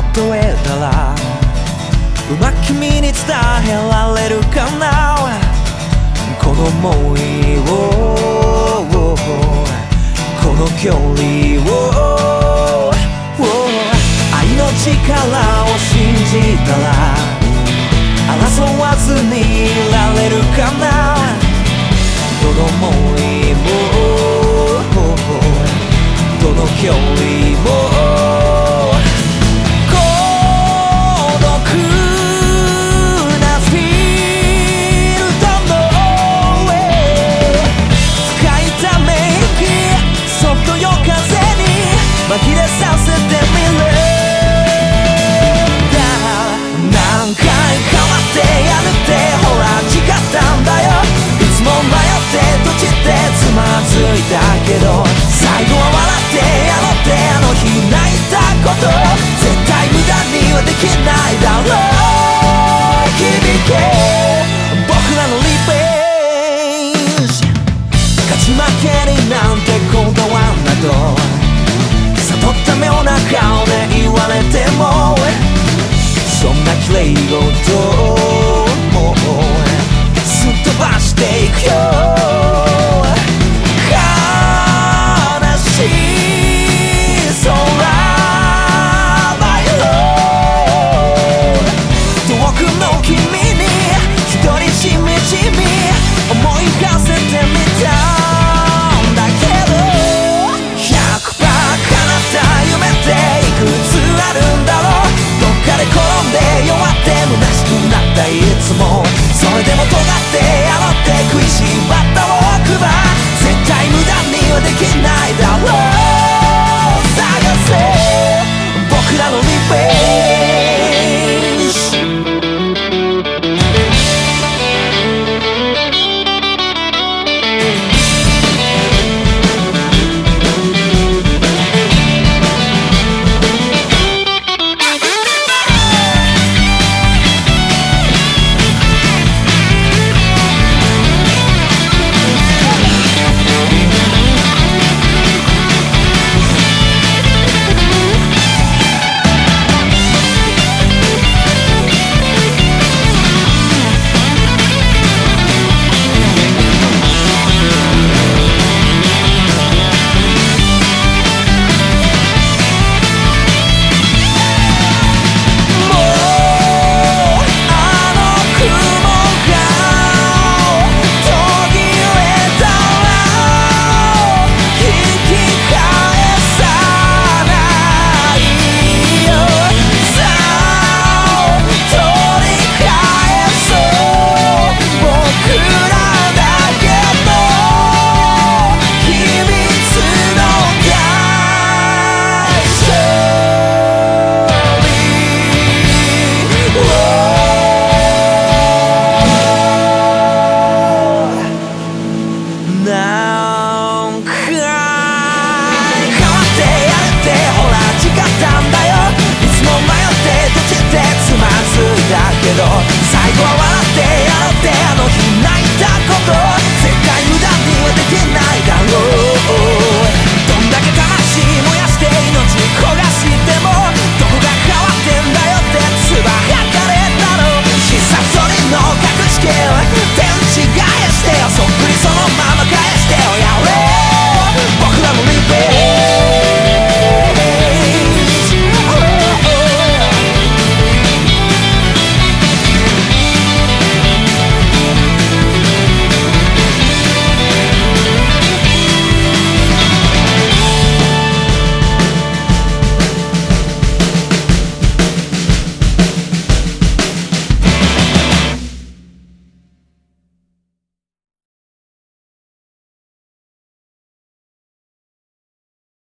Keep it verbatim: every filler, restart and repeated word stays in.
えたらうまく君に伝えられるかな、この想いをこの距離を愛の力を信じたら争わずにいられるかな、どの想いもどの距離も紛れさせてみる何回変わってやるってほら誓ったんだよ、いつも迷って閉じてつまずいたけど最後は笑ってやろうってあの日泣いたこと絶対無駄にはできないだろう、響け僕らのリベンジ、勝ち負けになんてこだわんなと悟った妙な顔で言われてもそんな綺麗事